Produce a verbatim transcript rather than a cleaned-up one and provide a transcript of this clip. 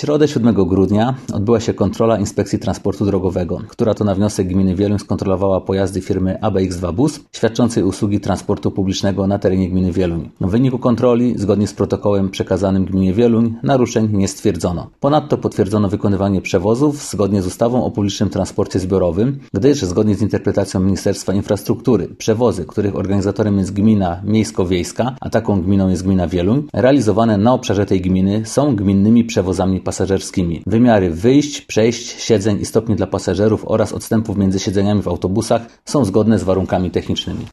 środę siódmego grudnia odbyła się kontrola Inspekcji Transportu Drogowego, która to na wniosek gminy Wieluń skontrolowała pojazdy firmy A B X dwa Bus świadczącej usługi transportu publicznego na terenie gminy Wieluń. W wyniku kontroli, zgodnie z protokołem przekazanym gminie Wieluń, naruszeń nie stwierdzono. Ponadto potwierdzono wykonywanie przewozów zgodnie z ustawą o publicznym transporcie zbiorowym, gdyż zgodnie z interpretacją Ministerstwa Infrastruktury przewozy, których organizatorem jest gmina miejsko-wiejska, a taką gminą jest gmina Wieluń, realizowane na obszarze tej gminy są gminnymi przewozami pasażerskimi. Wymiary wyjść, przejść, siedzeń i stopni dla pasażerów oraz odstępów między siedzeniami w autobusach są zgodne z warunkami technicznymi.